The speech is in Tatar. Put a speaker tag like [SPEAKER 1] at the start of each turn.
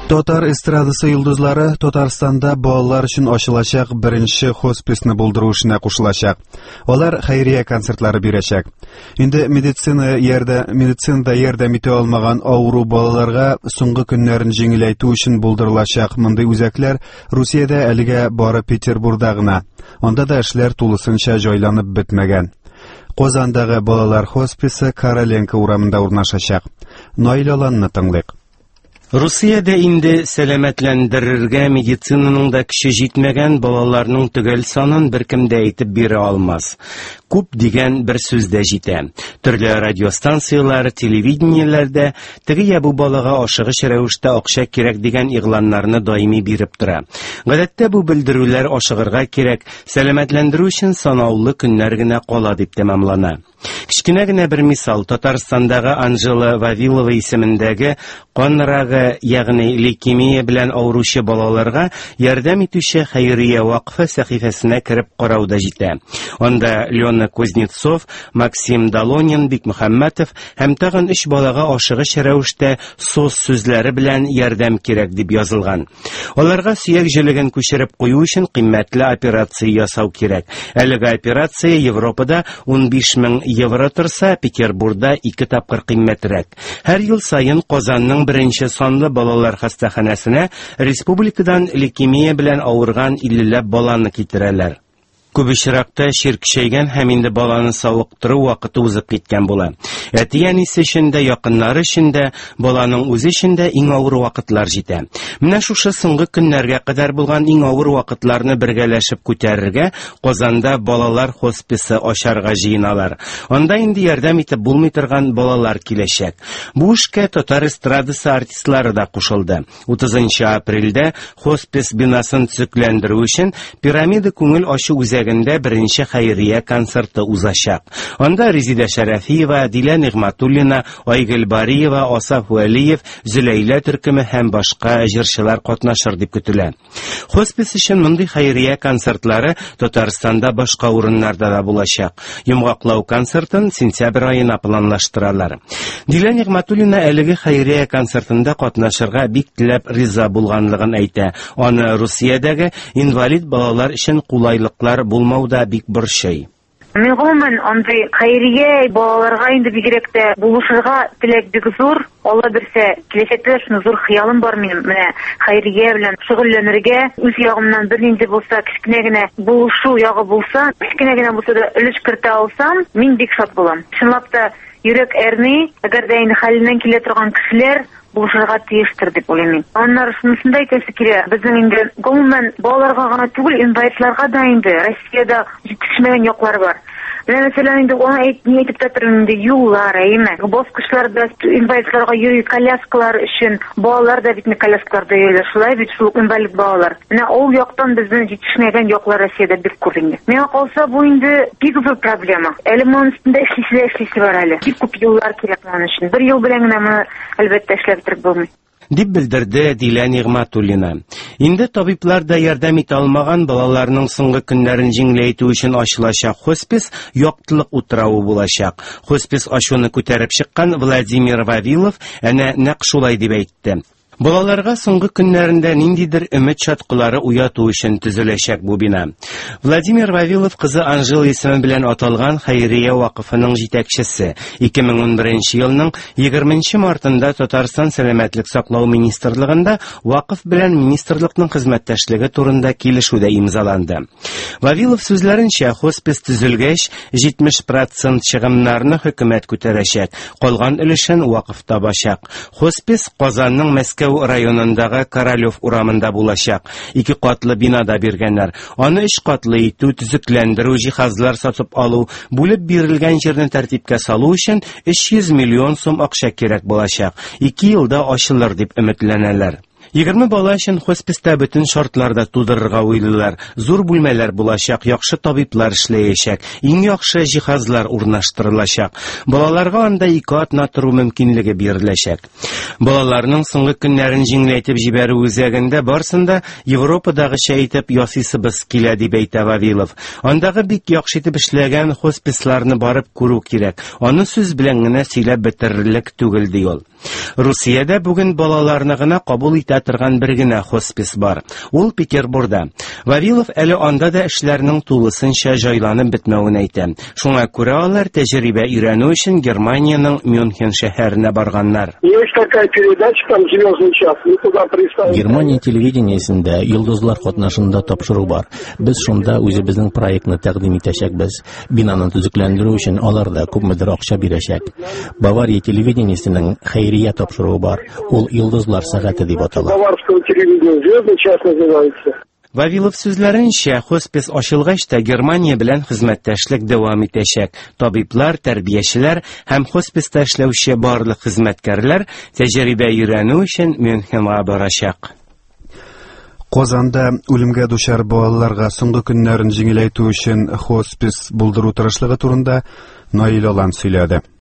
[SPEAKER 1] Татар эстрадасы йолдызлары Татарстанда балалар өчен ачылачак беренче хосписны булдыру эшенә кушылачак. Алар хәйрия концертлары бирәчәк. Инде медицинада ярдәм итә алмаган авыру балаларга соңгы көннәрен җиңеләйтү өчен булдырылачак мондый үзәкләр Русиядә әлегә бары Петербургда гына. Анда да эшләр тулысынча җайланып бетмәгән. Казандагы балалар хосписы Короленко урамында урнашачак. Наил Аланны тыңлыйк.
[SPEAKER 2] Русиядә инде сәламәтләндерергә медицинаның да көче җитмәгән балаларның төгәл санын беркем дә әйтеп бирә алмас. Күп дигән бер сүз дә җитә. Төрле радиостанцияләр, телевидениеләрдә теге бу балага ашыгыч рәвештә акча кирәк дигән игъланнарны даими биреп тора. Гадәттә бу белдерүләр ашыгырга кирәк, сәламәтләндерү өчен санаулы көннәр генә кала дип тәмамлана. Кичкенә генә бер мисал: Татарстандагы Анжела Вавилова исемендәге кан рагы, ягъни лейкемия белән авыручы балаларга ярдәм итүче хәйрия вакфы сәхифәсенә кереп карауда җитә. Анда Леона Кузнецов, Максим Долонин, Бикмөхәммәтов һәм тагын 3 балага ашыгыч рәвештә сос сүзләре белән ярдәм кирәк дип язылган. Аларга сөяк җелеген күчереп кую өчен кыйммәтле операция ясау кирәк. Әлеге операция Европада 15,000 евро торса, Петербургда 2 тапкыр кыйммәтрәк. Һәр ел сайын Казанның беренче санлы балалар хастаханәсенә республикадан лейкемия белән авырган 50 баланы китерәләр. Күп очракта чиркшәйгән һәм инде баланы савыктыру вакыты узып киткән була. Әти-әнисе өчен дә, якыннары өчен дә, баланың үзе өчен дә иң авыр вакытлар җитә. Менә шушы соңгы көннәргә кадәр булган иң авыр вакытларны бергәләшеп күтәрергә Казанда балалар хосписы ачарга җыеналар. Анда инде ярдәм итеп булмый торган балалар киләчәк. Бу эшкә татар эстрадасы артистлары да кушылды. 30 апрельдә хоспис бинасын төзекләндерү өчен Пирамида күңел ачу үзәгендә беренче хәйрия концерты узачак. Анда Резида Шәрәфиева, Дилә Нигъмәтуллина, Айгөл Бариева, Асаф Вәлиев, Зөләйлә Төркеме һәм башка җырчылар катнашыр дип көтелә. Хоспис өчен мондый хәйрия концертлары Татарстанда башка урыннарда да булачак. Йомгаклау концертын сентябрь аена планлаштыралар. Дилә Нигъмәтуллина әлеге хәйрия концертында катнашырга бик теләп риза булганлыгын әйтә. Аны Русиядәге инвалид балалар өчен кулайлыклар булмауда бик борчый.
[SPEAKER 3] Мен гомумән андый хәйрия балаларга инде бигрәк тә булышырга теләк бик зур. Алла берсә, киләчәктә шуны зур хыялым бар минем. Менә хәйрия белән шөгыльләнергә, үз ягымнан бернинди булса, кичкенә генә булышу ягы булса, кичкенә генә булса да өлеш кертә алсам, мин бик шат булам. Чынлап та йөрәк әрни, әгәр дә инде хәленнән килә торган кешеләр булышырга тиештер дип уйлыйм. Аннары шунысын да әйтәсе килә. Безнең инде гомумән балаларга гына түгел, инвалидларга да инде Россиядә җитешмәгән яклар бар. Мәсәлән, инде аны әйтеп тәтәрен инде юллар, әйме. Баскычларда инвалидларга йөри коляскалар өчен, балалар да бит коляскаларда йөриләр. Шулай бит шул инвалид балалар. Менә ул яктан безнең җитешмәгән яклар Россиядә бик күп инде. Миңа калса бу инде бик зур проблема. Әле моның өстендә эшлисе бар әле. Бик күп юллар кирәк моның өчен. Бер ел белән генә моны әлбәттә эшләп бетереп булмый.
[SPEAKER 2] Дип белдерде Дилә Нигъмәтуллина. Инде табиблар да ярдәм итә алмаган балаларның соңгы көннәрен җиңеләйтү өчен ачылачак хоспис яктылык утравы булачак. Хоспис ачуны күтәреп чыккан Владимир Вавилов әнә нәкъ шулай дип әйтте. Балаларга соңгы көннәрендә ниндидер өмет чаткылары уяту өчен төзеләчәк бу бина. Владимир Вавилов кызы Анжела исеме белән аталган хәйрия вакыфының җитәкчесе. 2011 елның 20 мартында Татарстан сәламәтлек саклау министрлыгында вакыф белән министрлыкның хезмәттәшлеге турында килешү дә имзаланды. Вавилов сүзләренчә, хоспис төзелгәч 70% чыгымнарны хөкүмәт күтәрәчәк, калган өлешен вакыф табачак. Хоспис Казанның Мәскәү районындагы Королев урамында булачак. 2 катлы бинада биргәннәр. Аны 3 катлы итү, төзекләндерү, җиһазлар сатып алу, бүлеп бирелгән җирне тәртипкә салу өчен 300 миллион сум акча кирәк булачак. 2 елда ачылыр дип өметләнәләр. 20 бала өчен хосписта бөтен шартларда тудырырга уйлыйлар. Зур бүлмәләр булачак, яхшы табиблар эшләячәк, иң яхшы җиһазлар урнаштырылачак. Балаларга анда 2 атна тору мөмкинлеге биреләчәк. Балаларның соңгы көннәрен җиңеләйтеп җибәрү үзәгендә барсында Европадагыча итеп ясыйсыбыз килә дип әйтә Вавилов. Андагы бик яхшы итеп эшләгән хосписларны барып күрү кирәк. Аны сүз белән генә сөйләп бетерерлек түгел ди ул. Русиядә бүген балаларны гына кабул итә торган бер генә хоспис бар. Ул Петербургда. Вавилов әле анда да эшләрнең тулысынча җайланып бетмәвен әйтә. Шуңа күрә алар тәҗрибә өйрәнү өчен Германиянең Мюнхен шәһәренә барганнар.
[SPEAKER 4] Есть такая передача, там «Звездный час». Мы туда представим.
[SPEAKER 5] Германия телевидениесендә йолдызлар катнашында тапшыру бар. Без шунда үзебезнең проектны тәкъдим итәчәкбез. Бинаны төзекләндерү өчен алар да күпмедер акча бирәчәк. Бавария телевидениесенең хәйрия тапшыруы бар. Ул йолдызлар сәгате дип атала.
[SPEAKER 4] Баварского телевидения «Звездный час» называется.
[SPEAKER 2] Вавилов сүзләренчә, хоспис ачылгач та Германия белән хезмәттәшлек дәвам итәчәк. Табиблар, тәрбиячеләр һәм хосписта эшләүче барлык хезмәткәрләр тәҗрибә өйрәнү өчен Мюнхенга барачак.
[SPEAKER 1] Казанда үлемгә дучар балаларга соңгы көннәрен җиңеләйтү өчен хоспис булдыру тырышлыгы турында Наил Алан сөйләде.